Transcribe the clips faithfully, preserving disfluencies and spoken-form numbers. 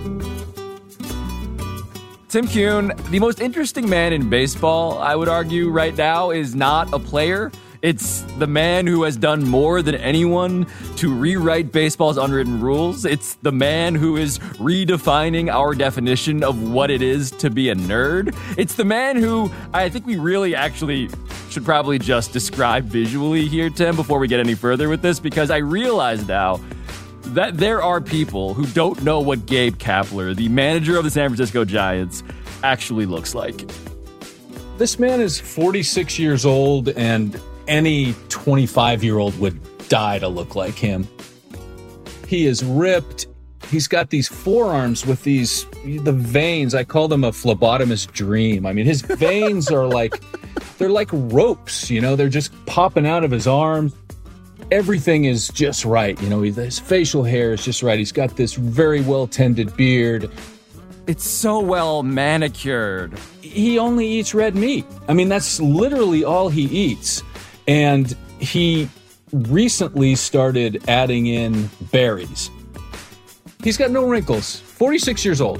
Tim Kuhn, the most interesting man in baseball, I would argue right now, is not a player. It's the man who has done more than anyone to rewrite baseball's unwritten rules. It's the man who is redefining our definition of what it is to be a nerd. It's the man who I think we really actually should probably just describe visually here, Tim, before we get any further with this, because I realize now that there are people who don't know what Gabe Kapler, the manager of the San Francisco Giants, actually looks like. This man is forty-six years old, and any twenty-five-year-old would die to look like him. He is ripped. He's got these forearms with these, the veins. I call them a phlebotomist dream. I mean, his veins are like, they're like ropes, you know? They're just popping out of his arms. Everything is just right. You know, his facial hair is just right. He's got this very well-tended beard. It's so well manicured. He only eats red meat. I mean, that's literally all he eats. And he recently started adding in berries. He's got no wrinkles. forty-six years old.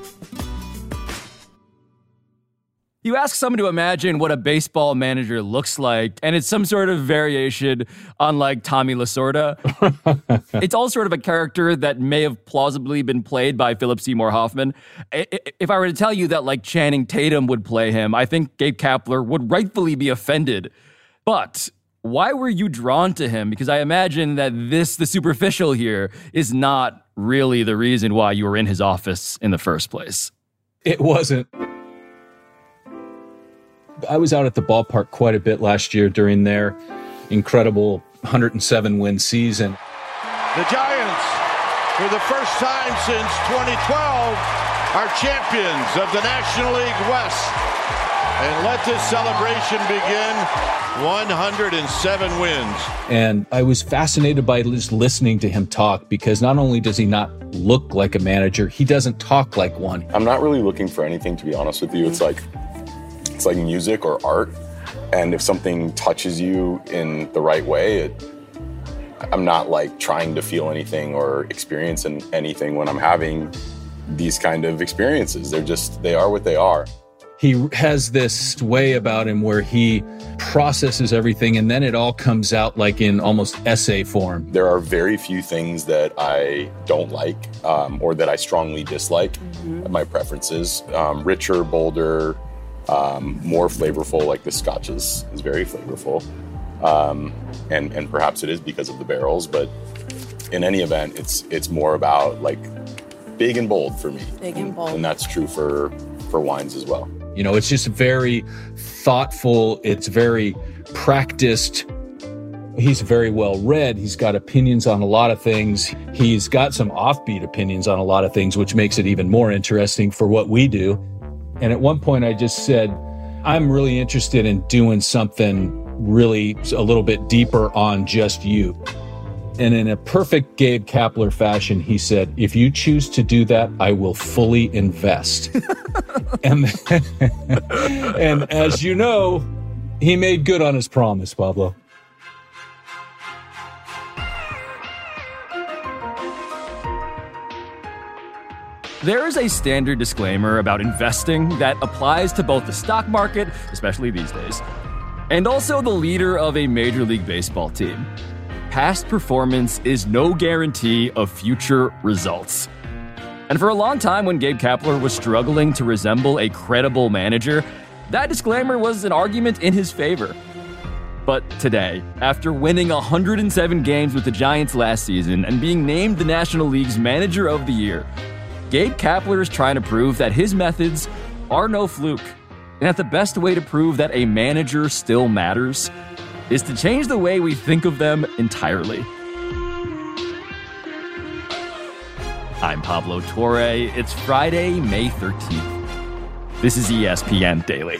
You ask someone to imagine what a baseball manager looks like, and it's some sort of variation on, like, Tommy Lasorda. It's all sort of a character that may have plausibly been played by Philip Seymour Hoffman. If I were to tell you that, like, Channing Tatum would play him, I think Gabe Kapler would rightfully be offended. But why were you drawn to him? Because I imagine that this, the superficial here, is not really the reason why you were in his office in the first place. It wasn't. I was out at the ballpark quite a bit last year during their incredible one hundred seven win season. The Giants, for the first time since twenty twelve, are champions of the National League West. And let this celebration begin. one hundred seven wins. And I was fascinated by just listening to him talk, because not only does he not look like a manager, he doesn't talk like one. I'm not really looking for anything, to be honest with you. It's like It's like music or art, and if something touches you in the right way, it, I'm not like trying to feel anything or experience anything when I'm having these kind of experiences. They're just, they are what they are. He has this way about him where he processes everything, and then it all comes out like in almost essay form. There are very few things that I don't like um, or that I strongly dislike. Mm-hmm. My preferences, um, richer, bolder, Um, more flavorful, like the Scotch is, is very flavorful. Um, and, and perhaps it is because of the barrels, but in any event, it's it's more about like big and bold for me. Big and bold. And that's true for, for wines as well. You know, it's just very thoughtful. It's very practiced. He's very well read. He's got opinions on a lot of things. He's got some offbeat opinions on a lot of things, which makes it even more interesting for what we do. And at one point I just said, I'm really interested in doing something really a little bit deeper on just you. And in a perfect Gabe Kapler fashion, he said, if you choose to do that, I will fully invest. and, and as you know, he made good on his promise, Pablo. There is a standard disclaimer about investing that applies to both the stock market, especially these days, and also the leader of a Major League Baseball team. Past performance is no guarantee of future results. And for a long time, when Gabe Kapler was struggling to resemble a credible manager, that disclaimer was an argument in his favor. But today, after winning one hundred seven games with the Giants last season and being named the National League's Manager of the Year, Gabe Kapler is trying to prove that his methods are no fluke, and that the best way to prove that a manager still matters is to change the way we think of them entirely. I'm Pablo Torre. It's Friday, May thirteenth. This is E S P N Daily.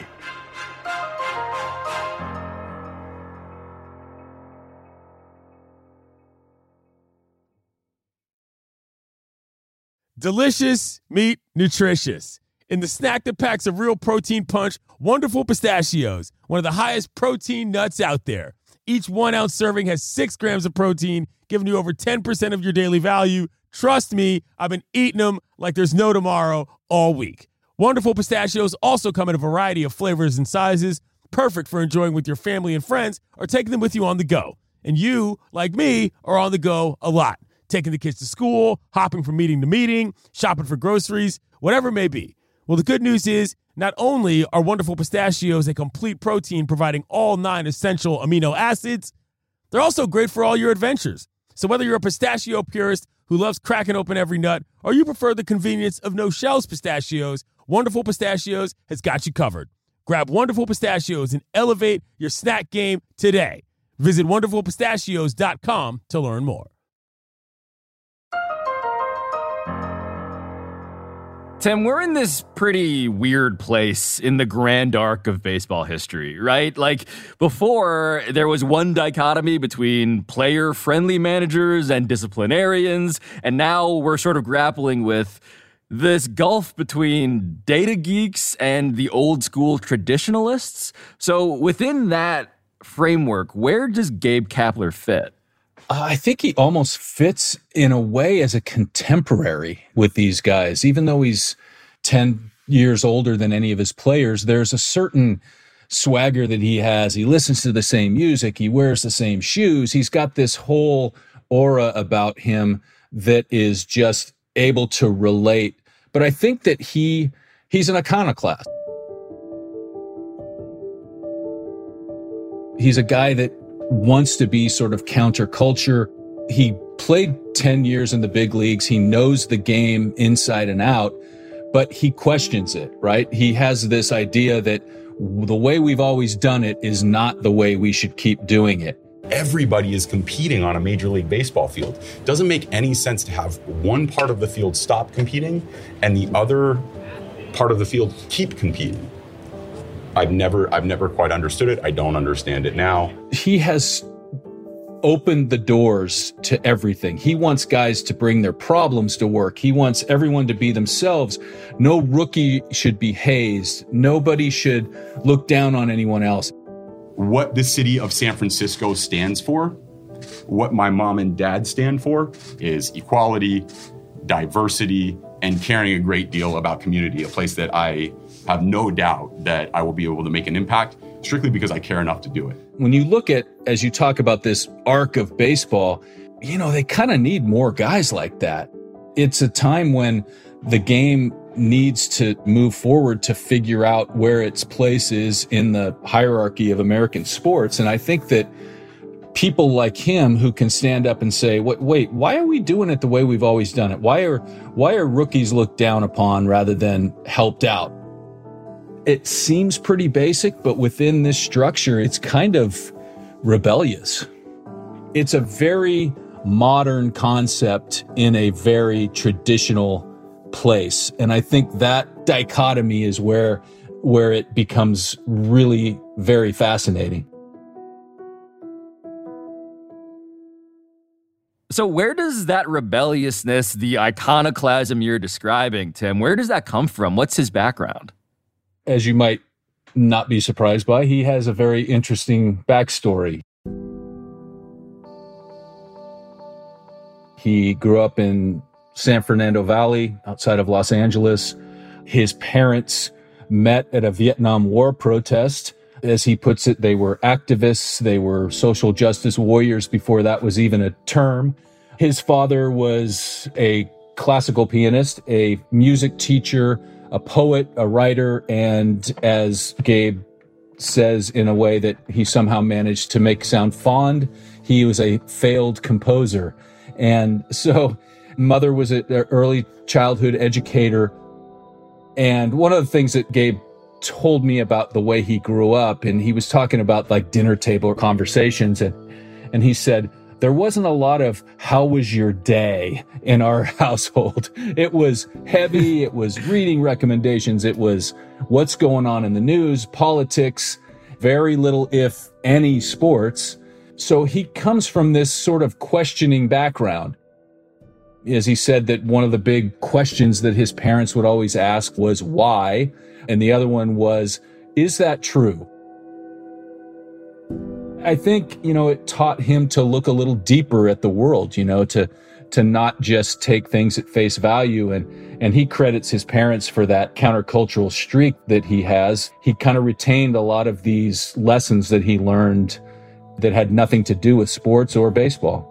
Delicious, meat, nutritious. In the snack that packs a real protein punch, Wonderful Pistachios, one of the highest protein nuts out there. Each one-ounce serving has six grams of protein, giving you over ten percent of your daily value. Trust me, I've been eating them like there's no tomorrow all week. Wonderful Pistachios also come in a variety of flavors and sizes, perfect for enjoying with your family and friends or taking them with you on the go. And you, like me, are on the go a lot, taking the kids to school, hopping from meeting to meeting, shopping for groceries, whatever it may be. Well, the good news is not only are Wonderful Pistachios a complete protein providing all nine essential amino acids, they're also great for all your adventures. So whether you're a pistachio purist who loves cracking open every nut or you prefer the convenience of no-shells pistachios, Wonderful Pistachios has got you covered. Grab Wonderful Pistachios and elevate your snack game today. Visit wonderful pistachios dot com to learn more. Tim, we're in this pretty weird place in the grand arc of baseball history, right? Like, before, there was one dichotomy between player-friendly managers and disciplinarians, and now we're sort of grappling with this gulf between data geeks and the old-school traditionalists. So within that framework, where does Gabe Kapler fit? I think he almost fits in a way as a contemporary with these guys. Even though he's ten years older than any of his players, there's a certain swagger that he has. He listens to the same music. He wears the same shoes. He's got this whole aura about him that is just able to relate. But I think that he he's an iconoclast. He's a guy that wants to be sort of counterculture. He played ten years in the big leagues. He knows the game inside and out, but he questions it, right? He has this idea that the way we've always done it is not the way we should keep doing it. Everybody is competing on a Major League Baseball field. Doesn't make any sense to have one part of the field stop competing and the other part of the field keep competing. I've never, I've never quite understood it. I don't understand it now. He has opened the doors to everything. He wants guys to bring their problems to work. He wants everyone to be themselves. No rookie should be hazed. Nobody should look down on anyone else. What the city of San Francisco stands for, what my mom and dad stand for, is equality, diversity, and caring a great deal about community, a place that I have no doubt that I will be able to make an impact strictly because I care enough to do it. When you look at, as you talk about this arc of baseball, you know, they kind of need more guys like that. It's a time when the game needs to move forward to figure out where its place is in the hierarchy of American sports. And I think that people like him who can stand up and say, "What? Wait, why are we doing it the way we've always done it? Why are why are rookies looked down upon rather than helped out?" It seems pretty basic, but within this structure, it's kind of rebellious. It's a very modern concept in a very traditional place. And I think that dichotomy is where, where it becomes really very fascinating. So where does that rebelliousness, the iconoclasm you're describing, Tim, where does that come from? What's his background? As you might not be surprised by, he has a very interesting backstory. He grew up in San Fernando Valley, outside of Los Angeles. His parents met at a Vietnam War protest. As he puts it, they were activists. They were social justice warriors before that was even a term. His father was a classical pianist, a music teacher, a poet, a writer, and as Gabe says in a way that he somehow managed to make sound fond, he was a failed composer. And so mother was an early childhood educator. And one of the things that Gabe told me about the way he grew up, and he was talking about like dinner table conversations, and and he said, there wasn't a lot of how was your day in our household. It was heavy. It was reading recommendations. It was what's going on in the news, politics, very little, if any, sports. So he comes from this sort of questioning background. As he said, that one of the big questions that his parents would always ask was why? And the other one was, is that true? I think, you know, it taught him to look a little deeper at the world, you know, to to not just take things at face value. And, and he credits his parents for that countercultural streak that he has. He kind of retained a lot of these lessons that he learned that had nothing to do with sports or baseball.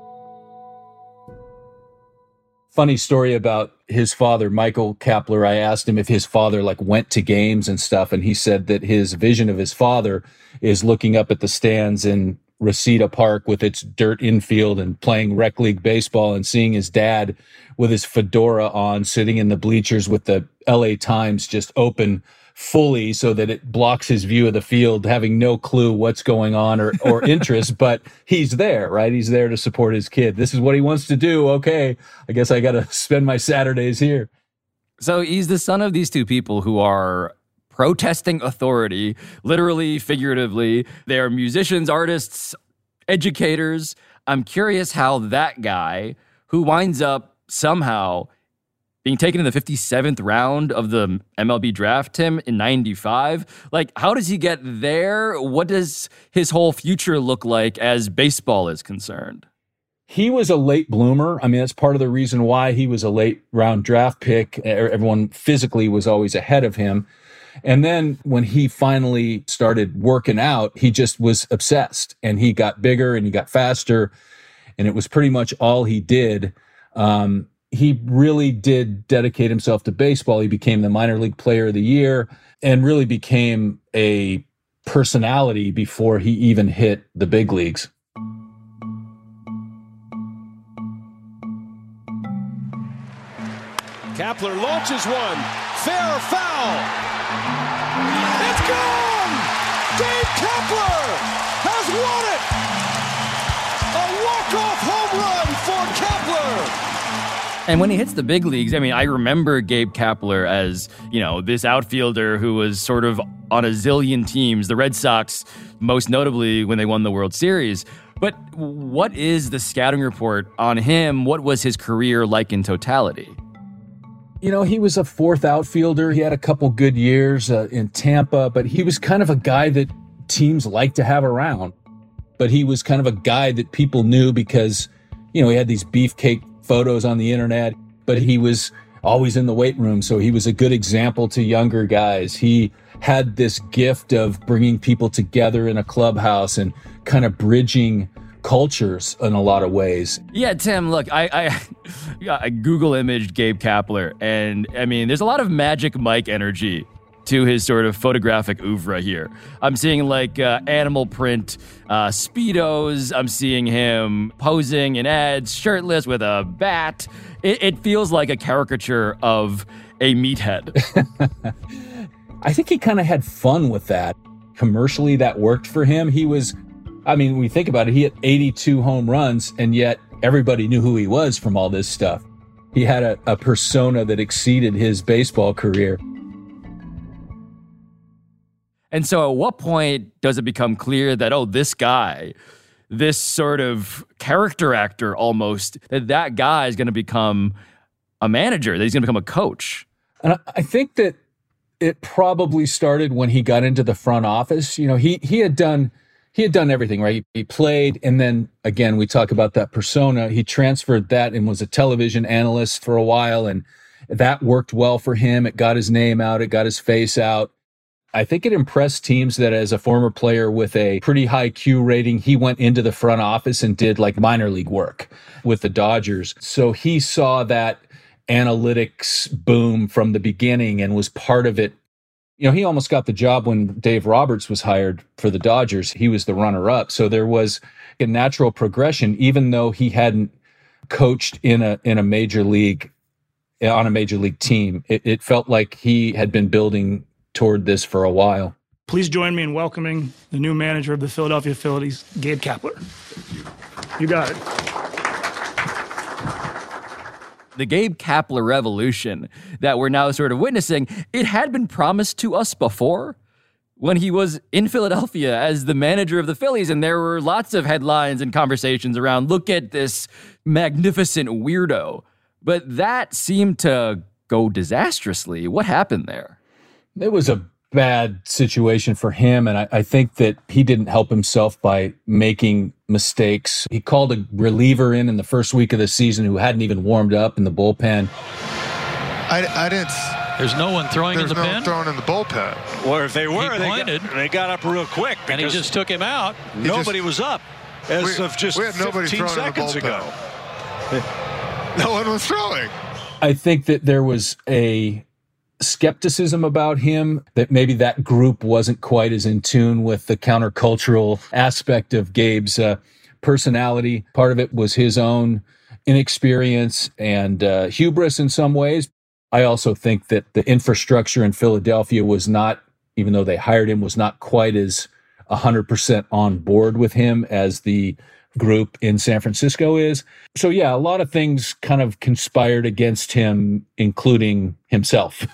Funny story about his father, Michael Kapler. I asked him if his father like went to games and stuff, and he said that his vision of his father is looking up at the stands in Reseda Park with its dirt infield and playing rec league baseball and seeing his dad with his fedora on, sitting in the bleachers with the L A Times just open fully so that it blocks his view of the field, having no clue what's going on or, or interest, but he's there, right? He's there to support his kid. This is what he wants to do. Okay, I guess I got to spend my Saturdays here. So he's the son of these two people who are protesting authority, literally, figuratively. They're musicians, artists, educators. I'm curious how that guy, who winds up somehow being taken in the fifty-seventh round of the M L B draft, Tim, in ninety-five. Like, how does he get there? What does his whole future look like as baseball is concerned? He was a late bloomer. I mean, that's part of the reason why he was a late round draft pick. Everyone physically was always ahead of him. And then when he finally started working out, he just was obsessed, and he got bigger and he got faster, and it was pretty much all he did. Um, He really did dedicate himself to baseball. He became the minor league player of the year and really became a personality before he even hit the big leagues. Kapler launches one. Fair or foul? It's gone! Gabe Kapler has won it! A walk-off home run for Kapler! And when he hits the big leagues, I mean, I remember Gabe Kapler as, you know, this outfielder who was sort of on a zillion teams, the Red Sox, most notably when they won the World Series. But what is the scouting report on him? What was his career like in totality? You know, he was a fourth outfielder. He had a couple good years uh, in Tampa, but he was kind of a guy that teams like to have around. But he was kind of a guy that people knew because, you know, he had these beefcake photos on the internet, but he was always in the weight room. So he was a good example to younger guys. He had this gift of bringing people together in a clubhouse and kind of bridging cultures in a lot of ways. Yeah, Tim, look, I, I, I Google imaged Gabe Kapler, and I mean, there's a lot of Magic Mike energy to his sort of photographic oeuvre here. I'm seeing like uh, animal print uh, Speedos. I'm seeing him posing in ads, shirtless with a bat. It, it feels like a caricature of a meathead. I think he kind of had fun with that. Commercially, that worked for him. He was, I mean, when you think about it, he hit eighty-two home runs, and yet everybody knew who he was from all this stuff. He had a, a persona that exceeded his baseball career. And so at what point does it become clear that, oh, this guy, this sort of character actor almost, that that guy is going to become a manager, that he's going to become a coach? And I think that it probably started when he got into the front office. You know, he he had done he had done everything, right? He played, and then again, we talk about that persona. He transferred that and was a television analyst for a while, and that worked well for him. It got his name out, it got his face out. I think it impressed teams that as a former player with a pretty high Q rating, he went into the front office and did like minor league work with the Dodgers. So he saw that analytics boom from the beginning and was part of it. You know, he almost got the job when Dave Roberts was hired for the Dodgers. He was the runner-up. So there was a natural progression, even though he hadn't coached in a in a major league, on a major league team. It, it felt like he had been building toward this for a while. Please join me in welcoming the new manager of the Philadelphia Phillies, Gabe Kapler. You got it. The Gabe Kapler revolution that we're now sort of witnessing, it had been promised to us before when he was in Philadelphia as the manager of the Phillies, and there were lots of headlines and conversations around, look at this magnificent weirdo. But that seemed to go disastrously. What happened there? It was a bad situation for him. And I, I think that he didn't help himself by making mistakes. He called a reliever in in the first week of the season who hadn't even warmed up in the bullpen. I, I didn't... There's no one throwing in the no pen? There's no one throwing in the bullpen. Or if they were, He they pointed. got, they got up real quick. And he just took him out. Nobody just, was up as we, of just we had nobody fifteen seconds in the ago. No one was throwing. I think that there was a skepticism about him, that maybe that group wasn't quite as in tune with the countercultural aspect of Gabe's uh, personality. Part of it was his own inexperience and uh, hubris in some ways. I also think that the infrastructure in Philadelphia was not, even though they hired him, was not quite as one hundred percent on board with him as the group in San Francisco is. So yeah, a lot of things kind of conspired against him, including himself.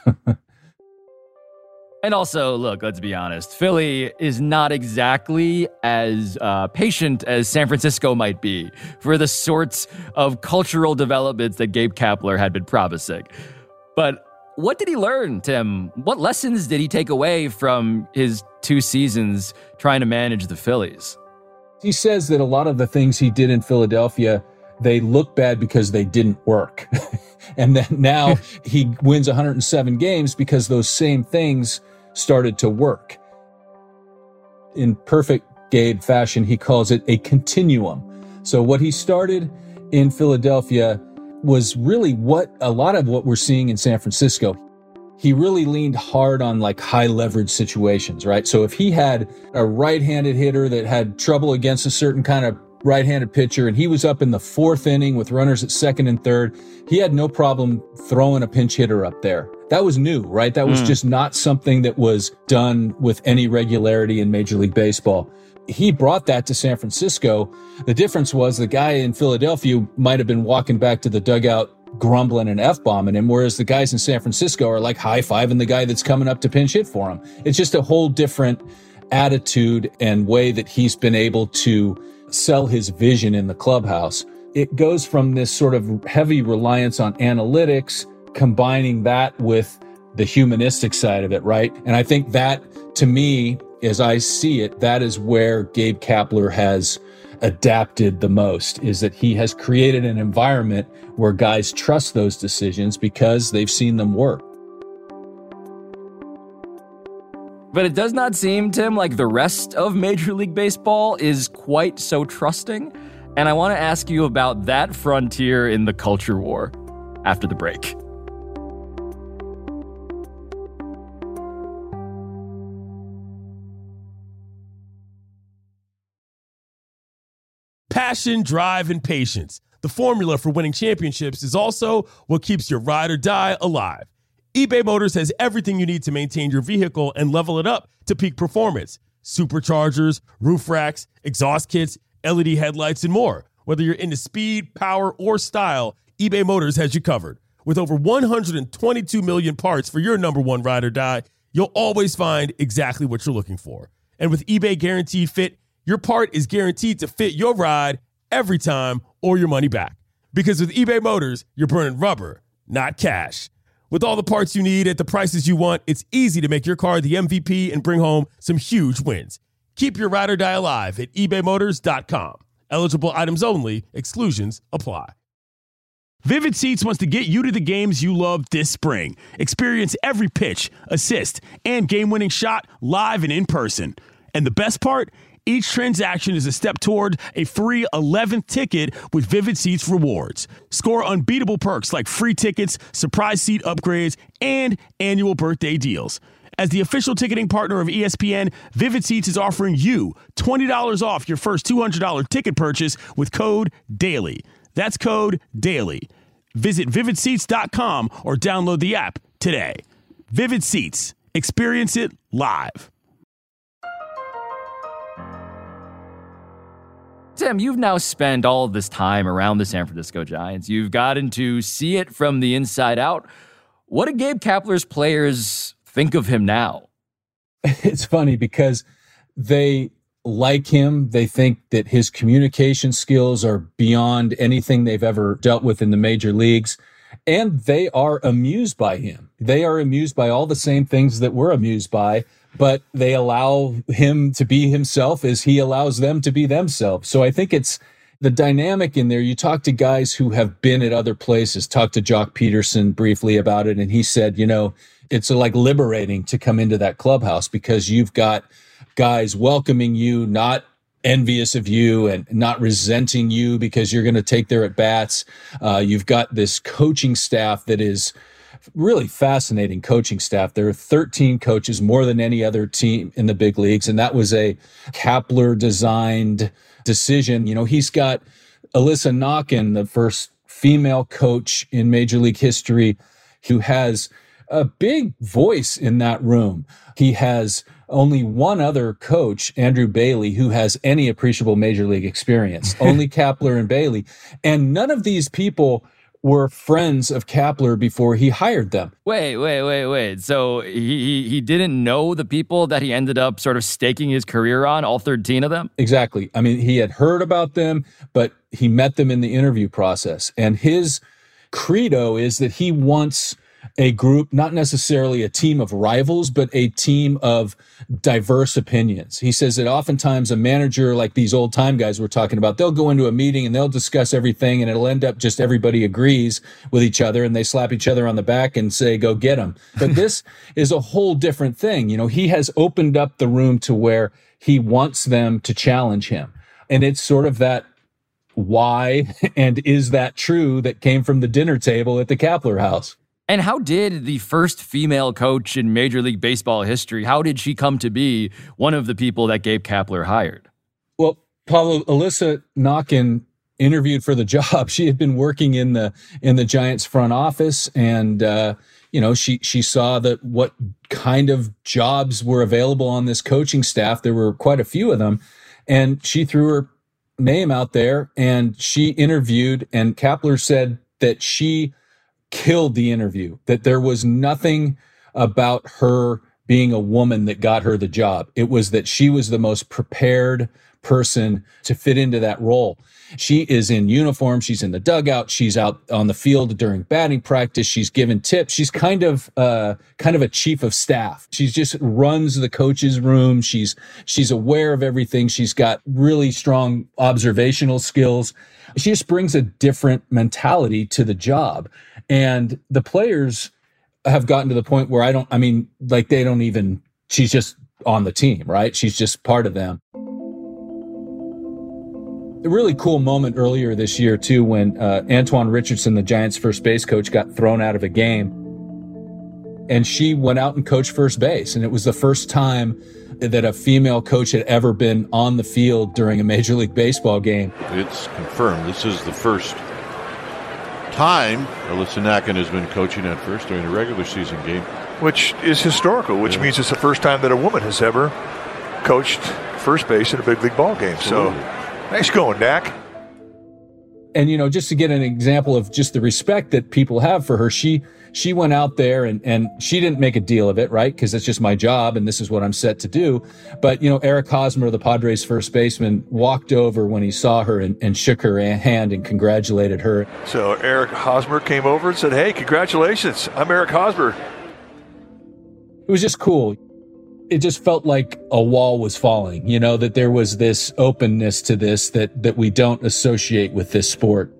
And also, look, let's be honest, Philly is not exactly as uh, patient as San Francisco might be for the sorts of cultural developments that Gabe Kapler had been promising. But what did he learn, Tim? What lessons did he take away from his two seasons trying to manage the Phillies? He says that a lot of the things he did in Philadelphia, they look bad because they didn't work. And then now he wins one hundred seven games because those same things started to work. In perfect Gabe fashion, he calls it a continuum. So what he started in Philadelphia was really what a lot of what we're seeing in San Francisco. He really leaned hard on like high leverage situations, right? So if he had a right-handed hitter that had trouble against a certain kind of right-handed pitcher and he was up in the fourth inning with runners at second and third, he had no problem throwing a pinch hitter up there. That was new, right? That was mm. just not something that was done with any regularity in Major League Baseball. He brought that to San Francisco. The difference was the guy in Philadelphia might have been walking back to the dugout grumbling and F-bombing him, whereas the guys in San Francisco are like high-fiving the guy that's coming up to pinch hit for him. It's just a whole different attitude and way that he's been able to sell his vision in the clubhouse. It goes from this sort of heavy reliance on analytics, combining that with the humanistic side of it, right? And I think that, to me, as I see it, that is where Gabe Kapler has adapted the most, is that he has created an environment where guys trust those decisions because they've seen them work. But it does not seem, Tim, like the rest of Major League Baseball is quite so trusting. And I want to ask you about that frontier in the culture war after the break. Passion, drive, and patience. The formula for winning championships is also what keeps your ride or die alive. eBay Motors has everything you need to maintain your vehicle and level it up to peak performance. Superchargers, roof racks, exhaust kits, L E D headlights, and more. Whether you're into speed, power, or style, eBay Motors has you covered. With over one hundred twenty-two million parts for your number one ride or die, you'll always find exactly what you're looking for. And with eBay Guaranteed Fit, your part is guaranteed to fit your ride every time or your money back. Because with eBay Motors, you're burning rubber, not cash. With all the parts you need at the prices you want, it's easy to make your car the M V P and bring home some huge wins. Keep your ride or die alive at ebay motors dot com. Eligible items only. Exclusions apply. Vivid Seats wants to get you to the games you love this spring. Experience every pitch, assist, and game-winning shot live and in person. And the best part? Each transaction is a step toward a free eleventh ticket with Vivid Seats rewards. Score unbeatable perks like free tickets, surprise seat upgrades, and annual birthday deals. As the official ticketing partner of E S P N, Vivid Seats is offering you twenty dollars off your first two hundred dollars ticket purchase with code DAILY. That's code DAILY. Visit vivid seats dot com or download the app today. Vivid Seats. Experience it live. Tim, you've now spent all of this time around the San Francisco Giants. You've gotten to see it from the inside out. What do Gabe Kapler's players think of him now? It's funny because they like him. They think that his communication skills are beyond anything they've ever dealt with in the major leagues. And they are amused by him. They are amused by all the same things that we're amused by, but they allow him to be himself as he allows them to be themselves. So I think it's the dynamic in there. You talk to guys who have been at other places, talked to Jock Peterson briefly about it, and he said, you know, it's like liberating to come into that clubhouse because you've got guys welcoming you, not envious of you and not resenting you because you're going to take their at-bats. Uh, you've got this coaching staff that is really fascinating coaching staff. There are thirteen coaches, more than any other team in the big leagues, and that was a Kapler-designed decision. You know, he's got Alyssa Nakken, the first female coach in Major League history, who has a big voice in that room. He has only one other coach, Andrew Bailey, who has any appreciable Major League experience. Only Kapler and Bailey. And none of these people were friends of Kapler before he hired them. Wait, wait, wait, wait. So he, he he didn't know the people that he ended up sort of staking his career on, all thirteen of them? Exactly. I mean, he had heard about them, but he met them in the interview process. And his credo is that he wants a group, not necessarily a team of rivals, but a team of diverse opinions. He says that oftentimes a manager, like these old time guys we're talking about, they'll go into a meeting and they'll discuss everything and it'll end up just everybody agrees with each other and they slap each other on the back and say, go get them. But this is a whole different thing. You know, he has opened up the room to where he wants them to challenge him. And it's sort of that why and is that true that came from the dinner table at the Kapler house. And how did the first female coach in Major League Baseball history, how did she come to be one of the people that Gabe Kapler hired? Well, Paulo, Alyssa Nakken interviewed for the job. She had been working in the in the Giants front office, and uh, you know, she she saw that what kind of jobs were available on this coaching staff. There were quite a few of them, and she threw her name out there, and she interviewed. And Kapler said that she killed the interview, that there was nothing about her being a woman that got her the job. It was that she was the most prepared person to fit into that role. She is in uniform. She's in the dugout. She's out on the field during batting practice. She's given tips. She's kind of uh, kind of a chief of staff. She just runs the coach's room. She's she's aware of everything. She's got really strong observational skills. She just brings a different mentality to the job. And the players have gotten to the point where I don't, I mean, like they don't even, she's just on the team, right? She's just part of them. A really cool moment earlier this year, too, when uh, Antoine Richardson, the Giants' first base coach, got thrown out of a game. And she went out and coached first base. And it was the first time that a female coach had ever been on the field during a Major League Baseball game. It's confirmed. This is the first time Alyssa Nakken has been coaching at first during a regular season game. Which is historical, which yeah. means it's the first time that a woman has ever coached first base in a big league ball game. Absolutely. So nice going, Dak. And, you know, just to get an example of just the respect that people have for her, she she went out there and, and she didn't make a deal of it, right? Because it's just my job and this is what I'm set to do. But, you know, Eric Hosmer, the Padres first baseman, walked over when he saw her and, and shook her hand and congratulated her. So Eric Hosmer came over and said, hey, congratulations. I'm Eric Hosmer. It was just cool. It just felt like a wall was falling, you know, that there was this openness to this that, that we don't associate with this sport.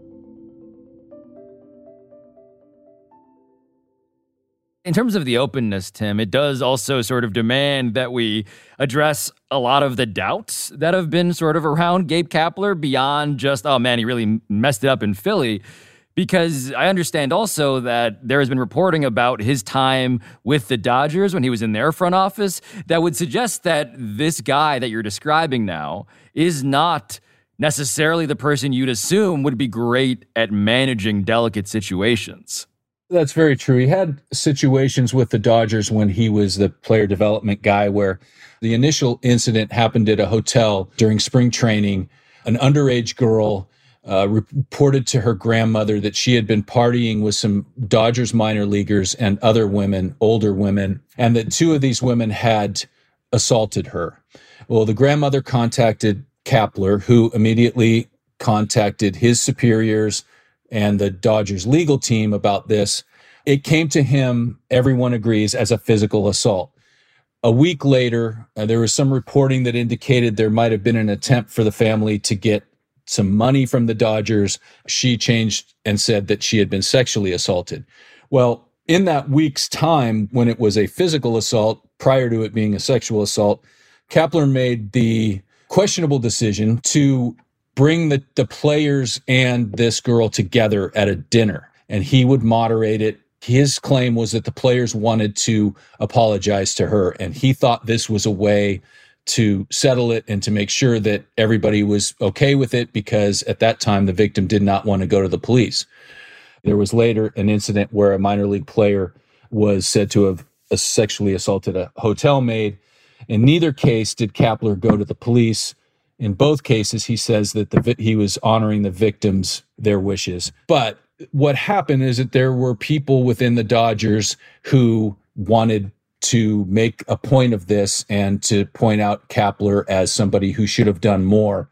In terms of the openness, Tim, it does also sort of demand that we address a lot of the doubts that have been sort of around Gabe Kapler beyond just, oh man, he really messed it up in Philly. Because I understand also that there has been reporting about his time with the Dodgers when he was in their front office that would suggest that this guy that you're describing now is not necessarily the person you'd assume would be great at managing delicate situations. That's very true. He had situations with the Dodgers when he was the player development guy where the initial incident happened at a hotel during spring training. An underage girl Uh, reported to her grandmother that she had been partying with some Dodgers minor leaguers and other women, older women, and that two of these women had assaulted her. Well, the grandmother contacted Kapler, who immediately contacted his superiors, and the Dodgers legal team about this. It came to him, everyone agrees, as a physical assault. A week later, uh, there was some reporting that indicated there might have been an attempt for the family to get some money from the Dodgers. She changed and said that she had been sexually assaulted. Well, in that week's time, when it was a physical assault, prior to it being a sexual assault, Kapler made the questionable decision to bring the, the players and this girl together at a dinner, and he would moderate it. His claim was that the players wanted to apologize to her, and he thought this was a way to settle it and to make sure that everybody was okay with it, because at that time the victim did not want to go to the police. There was later an incident where a minor league player was said to have sexually assaulted a hotel maid. In neither case did Kapler go to the police. In both cases, he says that the he was honoring the victims, their wishes. But what happened is that there were people within the Dodgers who wanted to make a point of this and to point out Kapler as somebody who should have done more.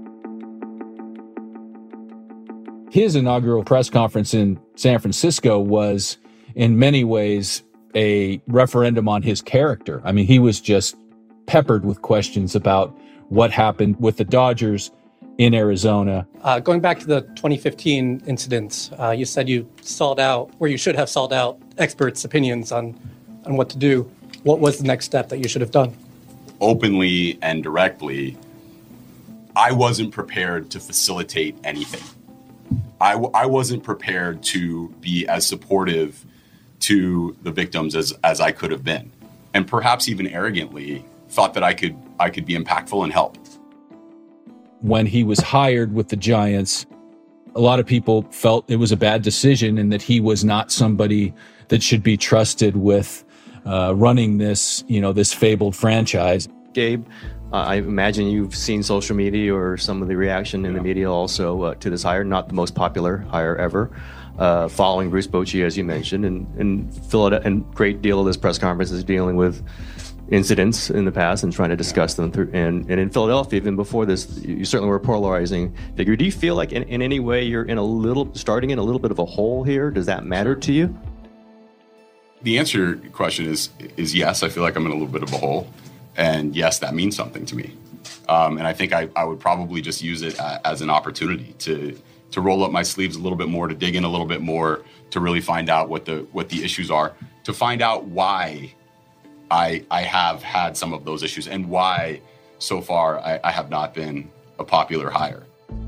His inaugural press conference in San Francisco was, in many ways, a referendum on his character. I mean, he was just peppered with questions about what happened with the Dodgers in Arizona. Uh, going back to the twenty fifteen incident, uh, you said you sought out, or you should have sought out, experts' opinions on, on what to do. What was the next step that you should have done? Openly and directly, I wasn't prepared to facilitate anything. I, w- I wasn't prepared to be as supportive to the victims as, as I could have been. And perhaps even arrogantly thought that I could I could be impactful and help. When he was hired with the Giants, a lot of people felt it was a bad decision and that he was not somebody that should be trusted with uh, running this, you know, this fabled franchise. Gabe, uh, I imagine you've seen social media or some of the reaction in the media also uh, to this hire, not the most popular hire ever, uh, following Bruce Bochy, as you mentioned, and, and Philadelphia, and great deal of this press conference is dealing with incidents in the past and trying to discuss them through. And, and in Philadelphia, even before this, you certainly were a polarizing figure. Do you feel like in, in any way you're in a little, starting in a little bit of a hole here? Does that matter to you? The answer to your question is, is yes, I feel like I'm in a little bit of a hole. And yes, that means something to me. Um, and I think I, I would probably just use it uh, as an opportunity to to roll up my sleeves a little bit more, to dig in a little bit more, to really find out what the what the issues are, to find out why I I have had some of those issues and why so far I, I have not been a popular hire.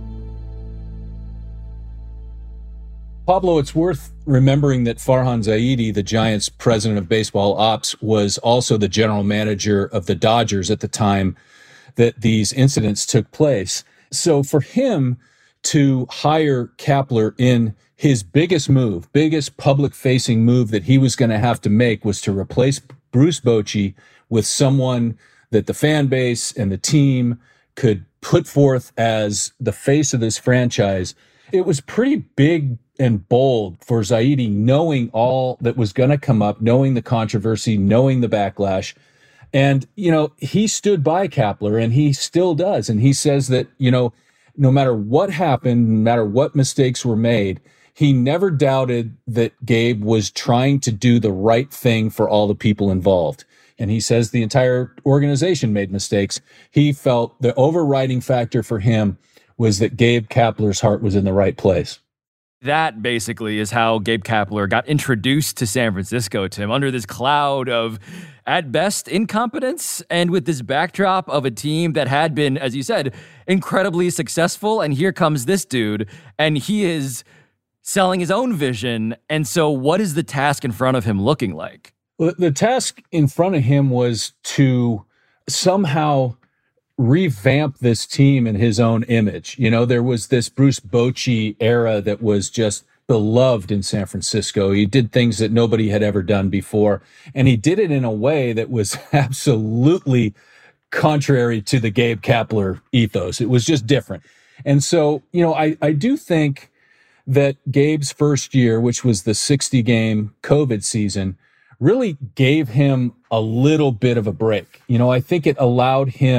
Pablo, it's worth remembering that Farhan Zaidi, the Giants' president of baseball ops, was also the general manager of the Dodgers at the time that these incidents took place. So for him to hire Kapler in his biggest move, biggest public-facing move that he was going to have to make was to replace Bruce Bochy with someone that the fan base and the team could put forth as the face of this franchise. It was pretty big and bold for Zaidi, knowing all that was going to come up, knowing the controversy, knowing the backlash. And, you know, he stood by Kapler, and he still does. And he says that, you know, no matter what happened, no matter what mistakes were made, he never doubted that Gabe was trying to do the right thing for all the people involved. And he says the entire organization made mistakes. He felt the overriding factor for him was that Gabe Kapler's heart was in the right place. That basically is how Gabe Kapler got introduced to San Francisco, Tim, under this cloud of, at best, incompetence, and with this backdrop of a team that had been, as you said, incredibly successful. And here comes this dude, and he is selling his own vision. And so what is the task in front of him looking like? Well, the task in front of him was to somehow revamp this team in his own image. You know, there was this Bruce Bochy era that was just beloved in San Francisco. He did things that nobody had ever done before, and he did it in a way that was absolutely contrary to the Gabe Kapler ethos. It was just different. And so, you know, I, I do think that Gabe's first year, which was the sixty-game COVID season, really gave him a little bit of a break. You know, I think it allowed him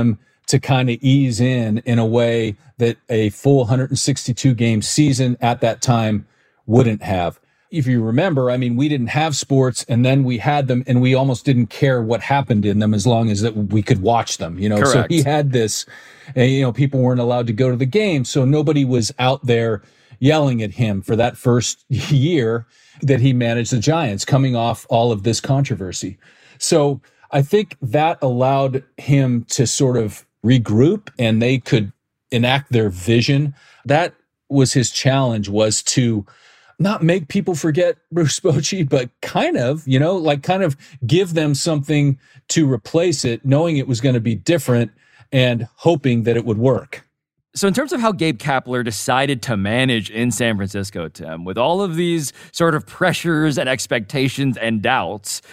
to kind of ease in in a way that a full one hundred sixty-two game season at that time wouldn't have. If you remember, I mean, we didn't have sports, and then we had them, and we almost didn't care what happened in them as long as that we could watch them, you know. Correct. So he had this, uh, you know, people weren't allowed to go to the game, so nobody was out there yelling at him for that first year that he managed the Giants, coming off all of this controversy. So I think that allowed him to sort of regroup, and they could enact their vision. That was his challenge, was to not make people forget Bruce Bochy, but kind of, you know, like kind of give them something to replace it, knowing it was going to be different and hoping that it would work. So in terms of how Gabe Kapler decided to manage in San Francisco, Tim, with all of these sort of pressures and expectations and doubts,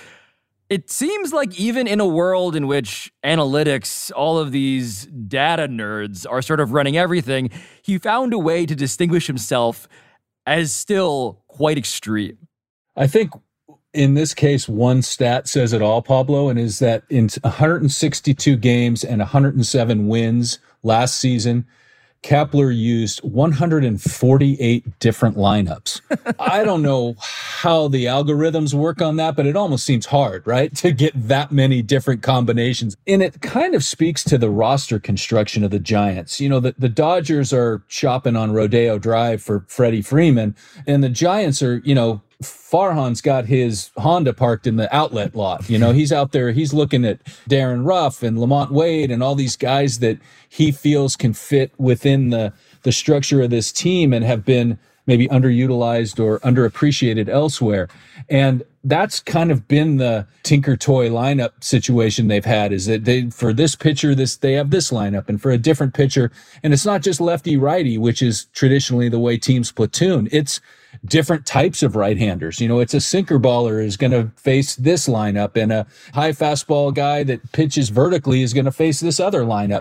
it seems like even in a world in which analytics, all of these data nerds are sort of running everything, he found a way to distinguish himself as still quite extreme. I think in this case, one stat says it all, Pablo, and is that in one hundred sixty-two games and one hundred seven wins last season, Kapler used one hundred forty-eight different lineups. I don't know how the algorithms work on that, but it almost seems hard, right? To get that many different combinations. And it kind of speaks to the roster construction of the Giants. You know, the, the Dodgers are shopping on Rodeo Drive for Freddie Freeman, and the Giants are, you know, Farhan's got his Honda parked in the outlet lot. You know, he's out there, he's looking at Darren Ruff and Lamont Wade and all these guys that he feels can fit within the, the structure of this team and have been maybe underutilized or underappreciated elsewhere. And that's kind of been the Tinker Toy lineup situation they've had, is that they, for this pitcher, this, they have this lineup, and for a different pitcher, and it's not just lefty righty, which is traditionally the way teams platoon. It's different types of right-handers. You know, it's a sinker baller is going to face this lineup, and a high fastball guy that pitches vertically is going to face this other lineup.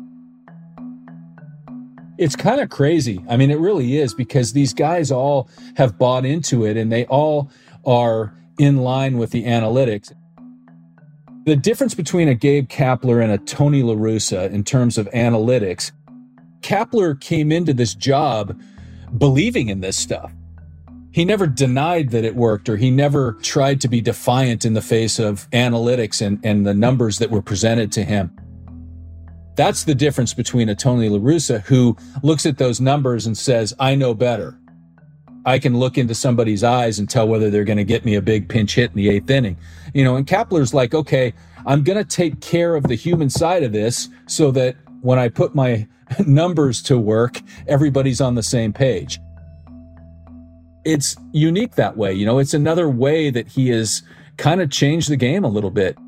It's kind of crazy. I mean, it really is, because these guys all have bought into it, and they all are in line with the analytics. The difference between a Gabe Kapler and a Tony La Russa in terms of analytics, Kapler came into this job believing in this stuff. He never denied that it worked, or he never tried to be defiant in the face of analytics and, and the numbers that were presented to him. That's the difference between a Tony La Russa, who looks at those numbers and says, I know better. I can look into somebody's eyes and tell whether they're going to get me a big pinch hit in the eighth inning. You know, and Kapler's like, okay, I'm going to take care of the human side of this so that when I put my numbers to work, everybody's on the same page. It's unique that way. You know, it's another way that he has kind of changed the game a little bit.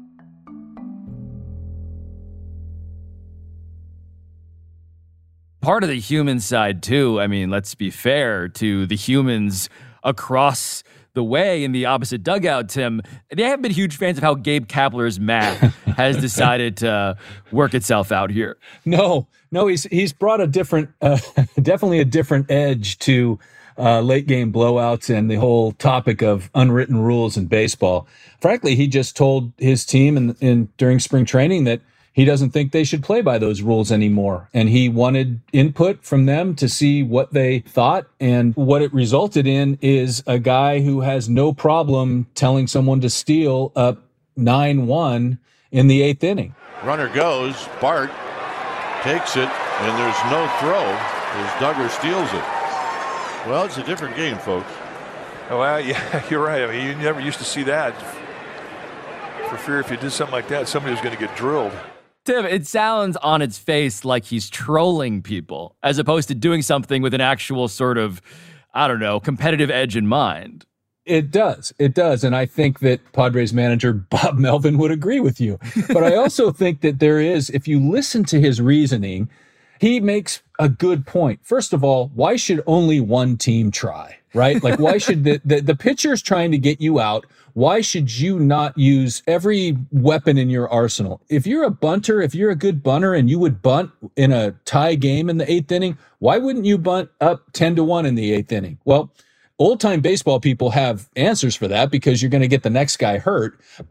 Part of the human side, too, I mean, let's be fair to the humans across the way in the opposite dugout, Tim. They haven't been huge fans of how Gabe Kapler's math has decided to work itself out here. No, no, he's he's brought a different, uh, definitely a different edge to uh, late game blowouts and the whole topic of unwritten rules in baseball. Frankly, he just told his team in, in during spring training that he doesn't think they should play by those rules anymore. And he wanted input from them to see what they thought. And what it resulted in is a guy who has no problem telling someone to steal up nine one in the eighth inning. Runner goes, Bart takes it, and there's no throw as Duggar steals it. Well, it's a different game, folks. Oh, well, yeah, you're right. I mean, you never used to see that. For fear if you did something like that, somebody was going to get drilled. Tim, it sounds on its face like he's trolling people as opposed to doing something with an actual sort of, I don't know, competitive edge in mind. It does. It does. And I think that Padres manager Bob Melvin would agree with you. But I also think that there is, if you listen to his reasoning, he makes a good point. First of all, why should only one team try, right? Like, why should the, the, the pitcher's trying to get you out? Why should you not use every weapon in your arsenal? If you're a bunter, if you're a good bunter and you would bunt in a tie game in the eighth inning, why wouldn't you bunt up ten to one in the eighth inning? Well, old time baseball people have answers for that, because you're going to get the next guy hurt. But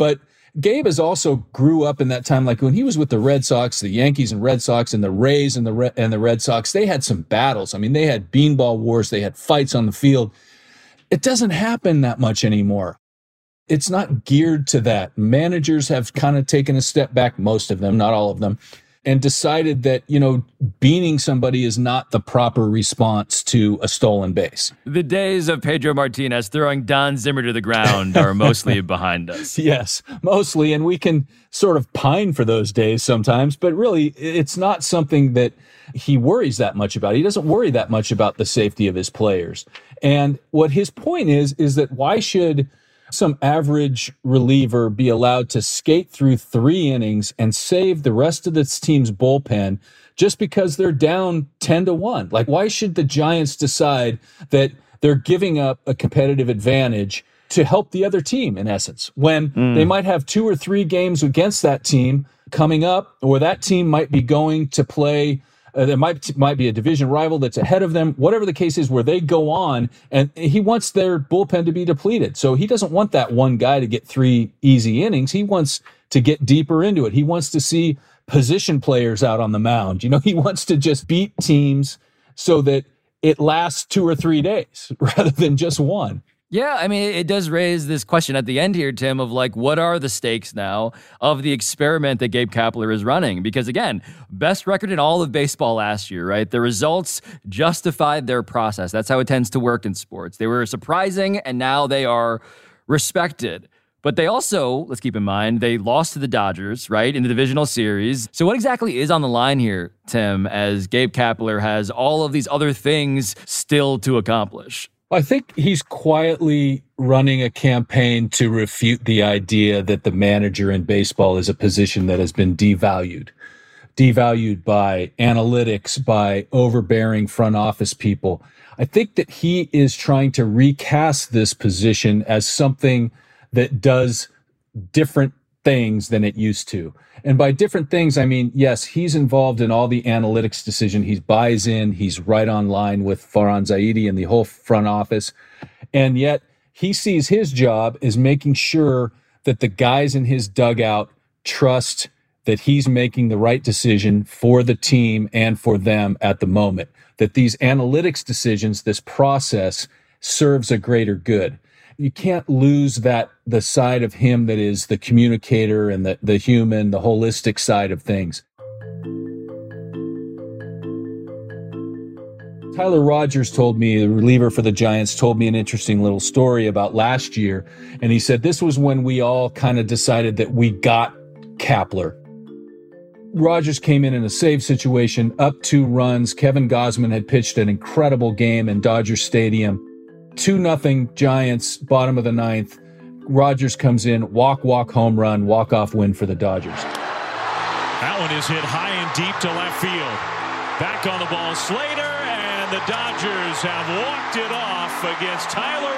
Gabe has also grew up in that time. Like when he was with the Red Sox, the Yankees and Red Sox, and the Rays and the Re- and the Red Sox, they had some battles. I mean, they had beanball wars. They had fights on the field. It doesn't happen that much anymore. It's not geared to that. Managers have kind of taken a step back, most of them, not all of them, and decided that, you know, beaning somebody is not the proper response to a stolen base. The days of Pedro Martinez throwing Don Zimmer to the ground are mostly behind us. Yes, mostly. And we can sort of pine for those days sometimes, but really it's not something that he worries that much about. He doesn't worry that much about the safety of his players. And what his point is, is that why should some average reliever be allowed to skate through three innings and save the rest of this team's bullpen just because they're down ten to one? Like, why should the Giants decide that they're giving up a competitive advantage to help the other team, in essence, when mm. they might have two or three games against that team coming up, or that team might be going to play Uh, there might might be a division rival that's ahead of them, whatever the case is, where they go on, and he wants their bullpen to be depleted. So he doesn't want that one guy to get three easy innings. He wants to get deeper into it. He wants to see position players out on the mound. You know, he wants to just beat teams so that it lasts two or three days rather than just one. Yeah, I mean, it does raise this question at the end here, Tim, of like, what are the stakes now of the experiment that Gabe Kapler is running? Because again, best record in all of baseball last year, right? The results justified their process. That's how it tends to work in sports. They were surprising, and now they are respected. But they also, let's keep in mind, they lost to the Dodgers, right, in the divisional series. So what exactly is on the line here, Tim, as Gabe Kapler has all of these other things still to accomplish? I think he's quietly running a campaign to refute the idea that the manager in baseball is a position that has been devalued, devalued by analytics, by overbearing front office people. I think that he is trying to recast this position as something that does different things than it used to. And by different things, I mean, yes, he's involved in all the analytics decision. He buys in. He's right on line with Farhan Zaidi and the whole front office. And yet he sees his job as making sure that the guys in his dugout trust that he's making the right decision for the team and for them at the moment, that these analytics decisions, this process, serves a greater good. You can't lose that, the side of him that is the communicator and the, the human, the holistic side of things. Tyler Rogers told me, the reliever for the Giants, told me an interesting little story about last year. And he said this was when we all kind of decided that we got Kapler. Rogers came in in a save situation, up two runs. Kevin Gausman had pitched an incredible game in Dodger Stadium. two nothing Giants, bottom of the ninth. Rogers comes in, walk, walk, home run, walk-off win for the Dodgers. That one is hit high and deep to left field. Back on the ball, Slater, and the Dodgers have walked it off against Tyler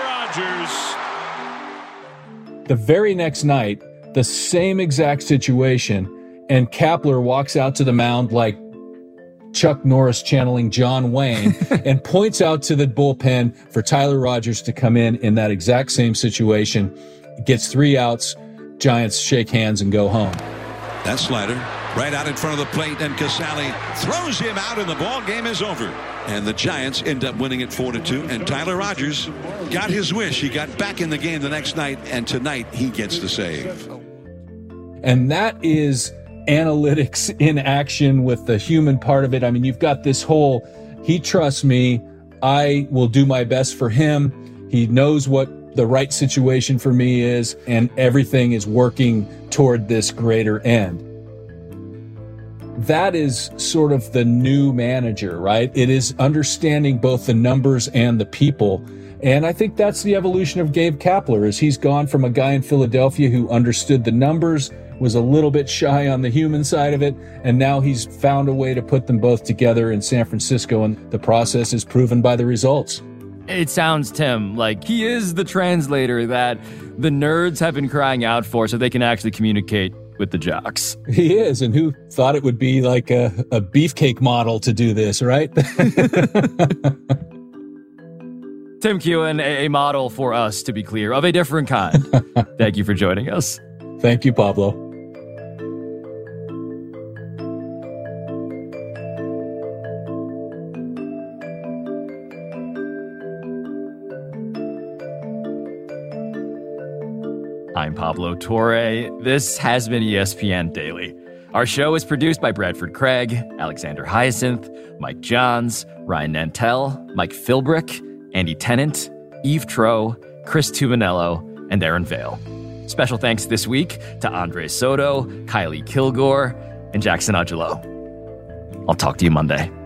Rogers. The very next night, the same exact situation, and Kapler walks out to the mound like Chuck Norris channeling John Wayne and points out to the bullpen for Tyler Rogers to come in in that exact same situation. Gets three outs. Giants shake hands and go home. That's Slater right out in front of the plate, and Casale throws him out, and the ball game is over. And the Giants end up winning it four to two, and Tyler Rogers got his wish. He got back in the game the next night, and tonight he gets the save. And that is analytics in action with the human part of it. I mean, you've got this whole, he trusts me, I will do my best for him. He knows what the right situation for me is, and everything is working toward this greater end. That is sort of the new manager, right? It is understanding both the numbers and the people. And I think that's the evolution of Gabe Kapler, is he's gone from a guy in Philadelphia who understood the numbers, was a little bit shy on the human side of it, and now he's found a way to put them both together in San Francisco, and the process is proven by the results. It sounds, Tim, like he is the translator that the nerds have been crying out for so they can actually communicate with the jocks. He is, and who thought it would be like a, a beefcake model to do this, right? Tim Keown, a model for us, to be clear, of a different kind. Thank you for joining us. Thank you, Pablo. I'm Pablo Torre. This has been E S P N Daily. Our show is produced by Bradford Craig, Alexander Hyacinth, Mike Johns, Ryan Nantel, Mike Philbrick, Andy Tennant, Eve Troe, Chris Tuminello, and Aaron Vale. Special thanks this week to Andre Soto, Kylie Kilgore, and Jackson Ugelo. I'll talk to you Monday.